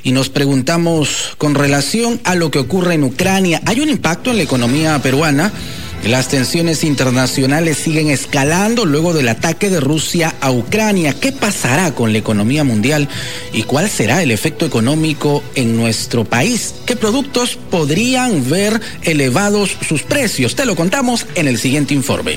y nos preguntamos con relación a lo que ocurre en Ucrania. ¿Hay un impacto en la economía peruana? Las tensiones internacionales siguen escalando luego del ataque de Rusia a Ucrania. ¿Qué pasará con la economía mundial y cuál será el efecto económico en nuestro país? ¿Qué productos podrían ver elevados sus precios? Te lo contamos en el siguiente informe.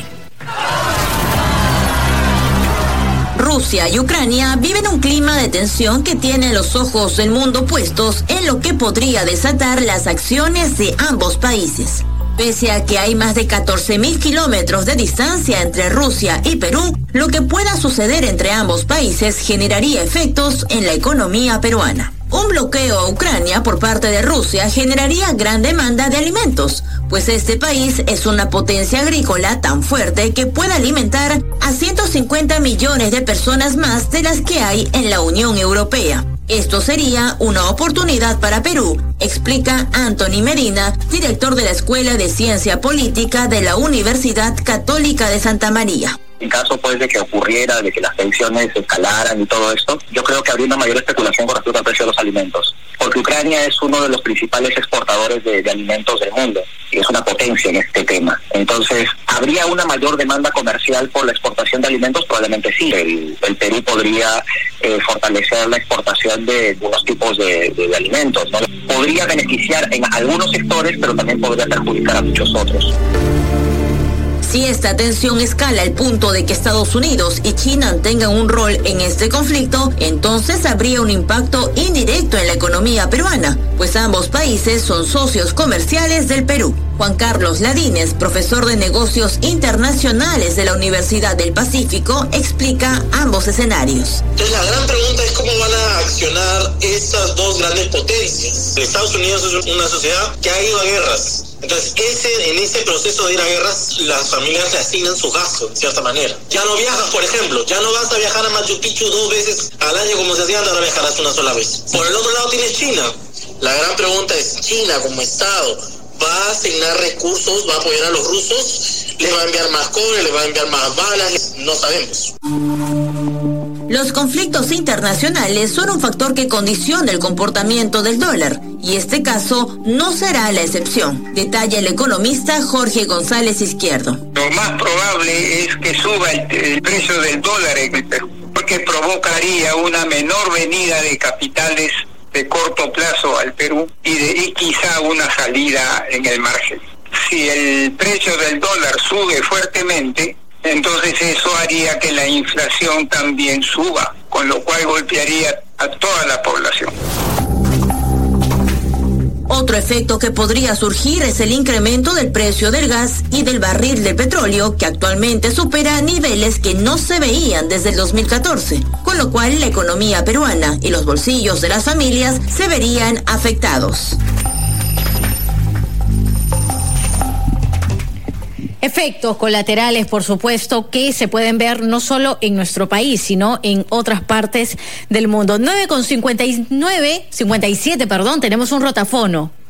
Rusia y Ucrania viven un clima de tensión que tiene los ojos del mundo puestos en lo que podría desatar las acciones de ambos países. Pese a que hay más de 14.000 kilómetros de distancia entre Rusia y Perú, lo que pueda suceder entre ambos países generaría efectos en la economía peruana. Un bloqueo a Ucrania por parte de Rusia generaría gran demanda de alimentos, pues este país es una potencia agrícola tan fuerte que puede alimentar a 150 millones de personas más de las que hay en la Unión Europea. Esto sería una oportunidad para Perú, explica Anthony Medina, director de la Escuela de Ciencia Política de la Universidad Católica de Santa María. En caso pues de que ocurriera, de que las tensiones escalaran y todo esto, yo creo que habría una mayor especulación con respecto al precio de los alimentos, porque Ucrania es uno de los principales exportadores de alimentos del mundo y es una potencia en este tema. Entonces, ¿habría una mayor demanda comercial por la exportación de alimentos? Probablemente sí. El Perú podría fortalecer la exportación de unos tipos de alimentos, ¿no? Podría beneficiar en algunos sectores, pero también podría perjudicar a muchos otros. Si esta tensión escala al punto de que Estados Unidos y China tengan un rol en este conflicto, entonces habría un impacto indirecto en la economía peruana, pues ambos países son socios comerciales del Perú. Juan Carlos Ladines, profesor de negocios internacionales de la Universidad del Pacífico, explica ambos escenarios. Entonces la gran pregunta es cómo van a accionar estas dos grandes potencias. Estados Unidos es una sociedad que ha ido a guerras. Entonces, en ese proceso de ir a guerras, las familias le asignan su gasto, de cierta manera. Ya no viajas, por ejemplo, ya no vas a viajar a Machu Picchu 2 veces al año como se hacía, ahora viajarás una sola vez. Por el otro lado tienes China. La gran pregunta es, ¿China como Estado va a asignar recursos, va a apoyar a los rusos? ¿Les va a enviar más cobre, les va a enviar más balas? No sabemos. Los conflictos internacionales son un factor que condiciona el comportamiento del dólar, y este caso no será la excepción, detalla el economista Jorge González Izquierdo. Lo más probable es que suba el precio del dólar en el Perú, porque provocaría una menor venida de capitales de corto plazo al Perú y quizá una salida en el margen. Si el precio del dólar sube fuertemente, entonces eso haría que la inflación también suba, con lo cual golpearía a toda la población. Otro efecto que podría surgir es el incremento del precio del gas y del barril de petróleo, que actualmente supera niveles que no se veían desde el 2014, con lo cual la economía peruana y los bolsillos de las familias se verían afectados. Efectos colaterales, por supuesto, que se pueden ver no solo en nuestro país, sino en otras partes del mundo. 9:57, tenemos un rotafono.